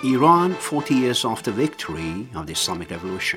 Iran 40 years after victory of the Islamic Revolution.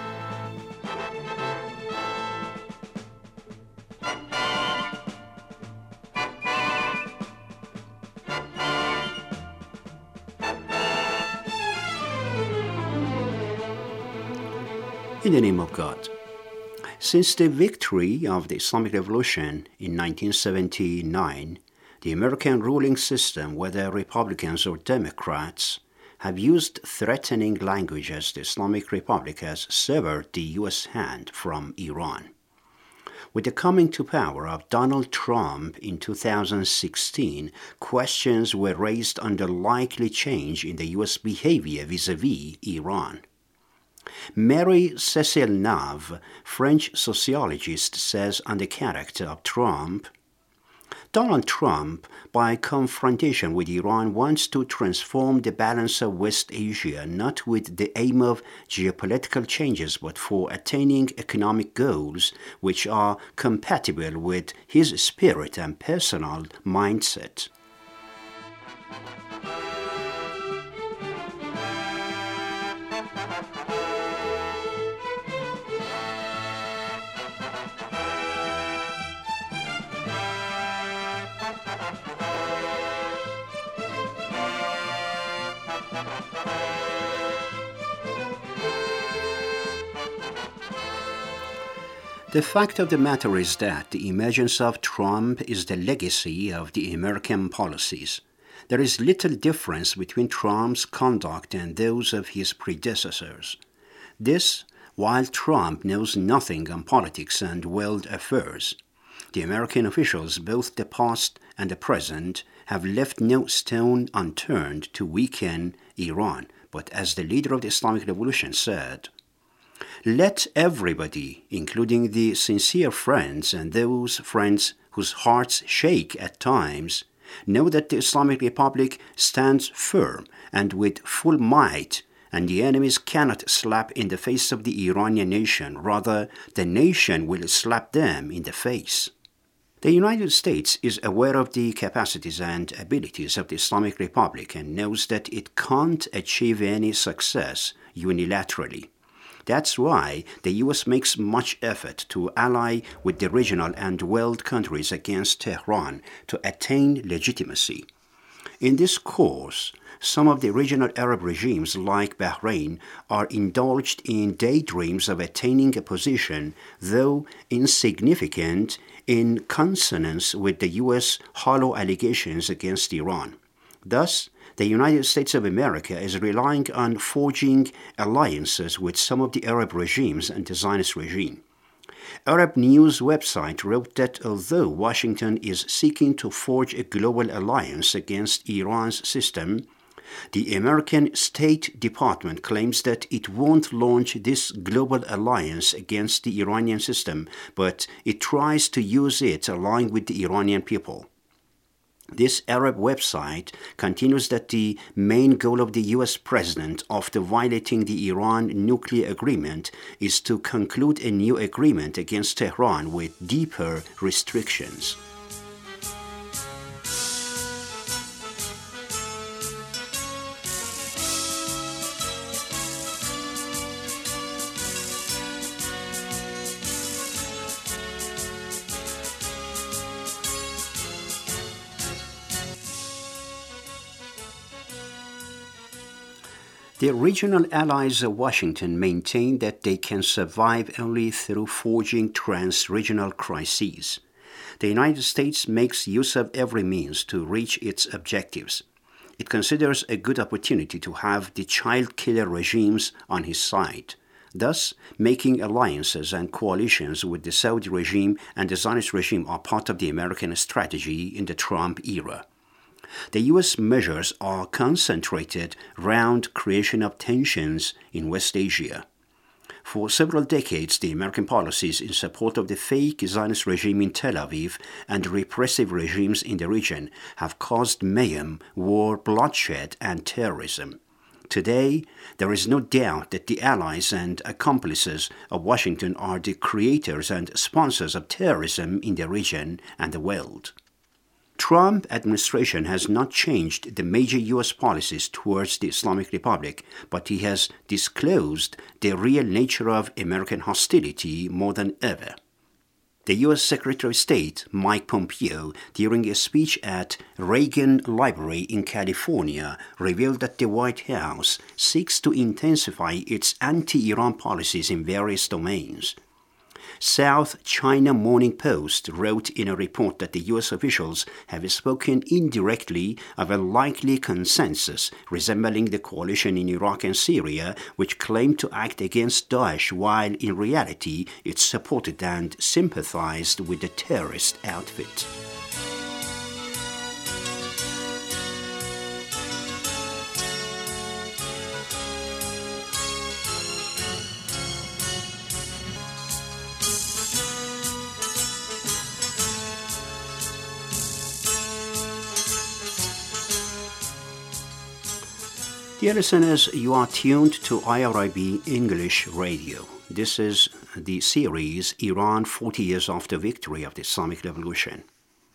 In the name of God. Since the victory of the Islamic Revolution in 1979, the American ruling system, whether Republicans or Democrats, have used threatening language as the Islamic Republic has severed the U.S. hand from Iran. With the coming to power of Donald Trump in 2016, questions were raised on the likely change in the U.S. behavior vis-à-vis Iran. Marie-Cécile Nave, French sociologist, says on the character of Trump, Donald Trump, by confrontation with Iran, wants to transform the balance of West Asia, not with the aim of geopolitical changes, but for attaining economic goals which are compatible with his spirit and personal mindset. The fact of the matter is that the emergence of Trump is the legacy of the American policies. There is little difference between Trump's conduct and those of his predecessors. This, while Trump knows nothing on politics and world affairs. The American officials, both the past and the present, have left no stone unturned to weaken Iran. But as the leader of the Islamic Revolution said, let everybody, including the sincere friends and those friends whose hearts shake at times, know that the Islamic Republic stands firm and with full might, and the enemies cannot slap in the face of the Iranian nation. Rather, the nation will slap them in the face. The United States is aware of the capacities and abilities of the Islamic Republic and knows that it can't achieve any success unilaterally. That's why the U.S. makes much effort to ally with the regional and world countries against Tehran to attain legitimacy. In this course, some of the regional Arab regimes like Bahrain are indulged in daydreams of attaining a position, though insignificant, in consonance with the U.S. hollow allegations against Iran. Thus, the United States of America is relying on forging alliances with some of the Arab regimes and the Zionist regime. Arab news website wrote that although Washington is seeking to forge a global alliance against Iran's system, the American State Department claims that it won't launch this global alliance against the Iranian system, but it tries to use it along with the Iranian people. This Arab website continues that the main goal of the U.S. president after violating the Iran nuclear agreement is to conclude a new agreement against Tehran with deeper restrictions. The regional allies of Washington maintain that they can survive only through forging trans-regional crises. The United States makes use of every means to reach its objectives. It considers a good opportunity to have the child killer regimes on his side, thus making alliances and coalitions with the Saudi regime and the Zionist regime are part of the American strategy in the Trump era. The U.S. measures are concentrated around creation of tensions in West Asia. For several decades, the American policies in support of the fake Zionist regime in Tel Aviv and repressive regimes in the region have caused mayhem, war, bloodshed, and terrorism. Today, there is no doubt that the allies and accomplices of Washington are the creators and sponsors of terrorism in the region and the world. Trump administration has not changed the major U.S. policies towards the Islamic Republic, but he has disclosed the real nature of American hostility more than ever. The U.S. Secretary of State, Mike Pompeo, during a speech at Reagan Library in California, revealed that the White House seeks to intensify its anti-Iran policies in various domains. South China Morning Post wrote in a report that the U.S. officials have spoken indirectly of a likely consensus resembling the coalition in Iraq and Syria, which claimed to act against Daesh while in reality it supported and sympathized with the terrorist outfit. Dear listeners, you are tuned to IRIB English Radio. This is the series Iran 40 Years After Victory of the Islamic Revolution.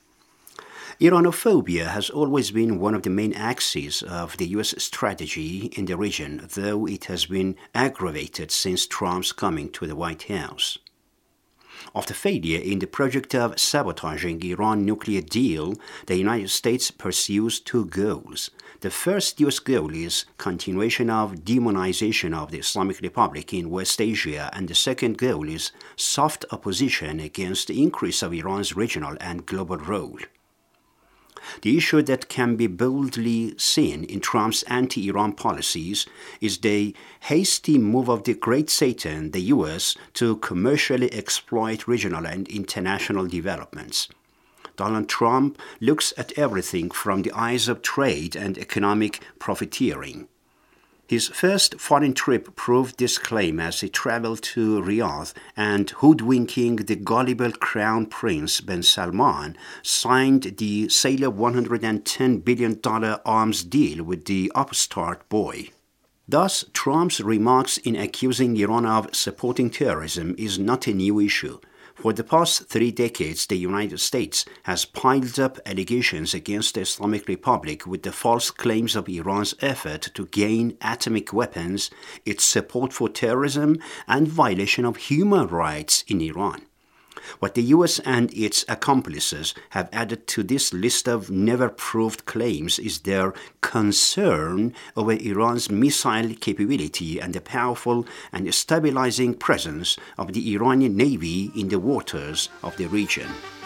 Iranophobia has always been one of the main axes of the U.S. strategy in the region, though it has been aggravated since Trump's coming to the White House. After failure in the project of sabotaging Iran nuclear deal, the United States pursues two goals. The first U.S. goal is continuation of demonization of the Islamic Republic in West Asia, and the second goal is soft opposition against the increase of Iran's regional and global role. The issue that can be boldly seen in Trump's anti-Iran policies is the hasty move of the Great Satan, the U.S., to commercially exploit regional and international developments. Donald Trump looks at everything from the eyes of trade and economic profiteering. His first foreign trip proved this claim as he traveled to Riyadh and, hoodwinking the gullible Crown Prince bin Salman, signed the sale of $110 billion arms deal with the upstart boy. Thus, Trump's remarks in accusing Iran of supporting terrorism is not a new issue. For the past 3 decades, the United States has piled up allegations against the Islamic Republic with the false claims of Iran's effort to gain atomic weapons, its support for terrorism, and violation of human rights in Iran. What the U.S. and its accomplices have added to this list of never-proved claims is their concern over Iran's missile capability and the powerful and stabilizing presence of the Iranian Navy in the waters of the region.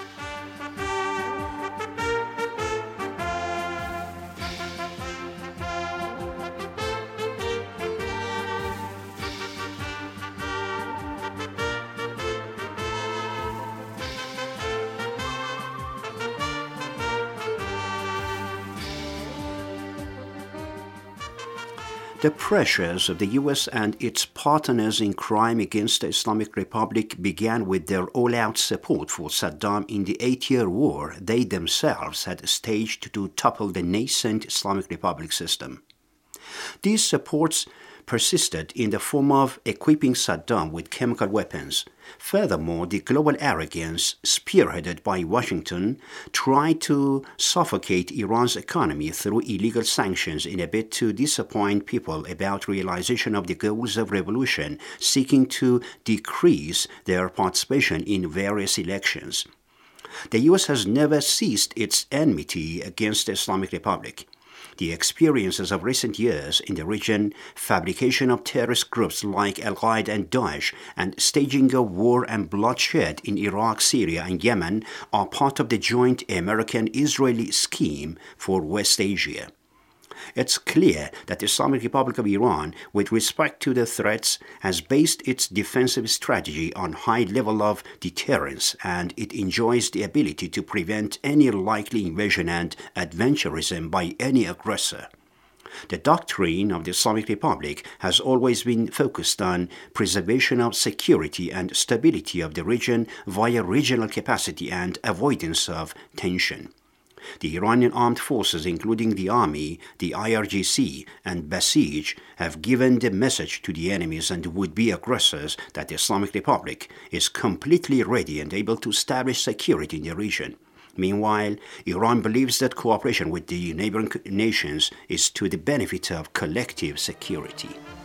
The pressures of the U.S. and its partners in crime against the Islamic Republic began with their all-out support for Saddam in the 8-year war they themselves had staged to topple the nascent Islamic Republic system. These supports persisted in the form of equipping Saddam with chemical weapons. Furthermore, the global arrogance, spearheaded by Washington, tried to suffocate Iran's economy through illegal sanctions in a bid to disappoint people about realization of the goals of revolution, seeking to decrease their participation in various elections. The U.S. has never ceased its enmity against the Islamic Republic. The experiences of recent years in the region, fabrication of terrorist groups like Al-Qaeda and Daesh, and staging of war and bloodshed in Iraq, Syria, and Yemen are part of the joint American-Israeli scheme for West Asia. It's clear that the Islamic Republic of Iran, with respect to the threats, has based its defensive strategy on high level of deterrence, and it enjoys the ability to prevent any likely invasion and adventurism by any aggressor. The doctrine of the Islamic Republic has always been focused on preservation of security and stability of the region via regional capacity and avoidance of tension. The Iranian armed forces, including the army, the IRGC, and Basij, have given the message to the enemies and would-be aggressors that the Islamic Republic is completely ready and able to establish security in the region. Meanwhile, Iran believes that cooperation with the neighboring nations is to the benefit of collective security.